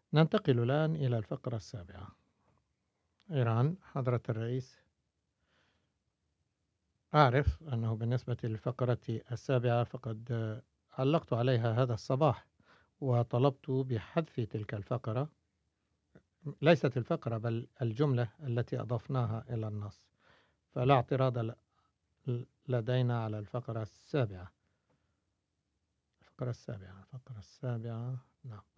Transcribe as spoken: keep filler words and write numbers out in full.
ننتقل الآن إلى الفقرة السابعة. إيران حضرة الرئيس، أعرف أنه بالنسبة للفقرة السابعة فقد علقت عليها هذا الصباح وطلبت بحذف تلك الفقرة، ليست الفقرة بل الجملة التي أضفناها إلى النص، فلا اعتراض ل- لدينا على الفقرة السابعة. الفقرة السابعة الفقرة السابعة نعم.